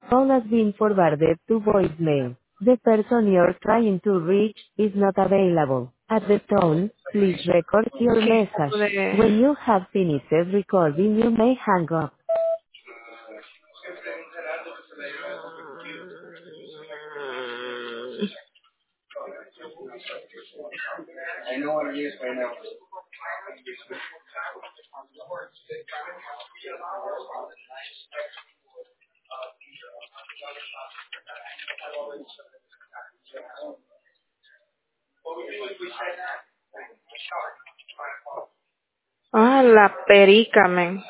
Call has been forwarded to voicemail. The person you're trying to reach is not available. At the tone, please record your ¿Qué message. tipo de...? When you have finished recording, you may hang up. Ah, la perica, men.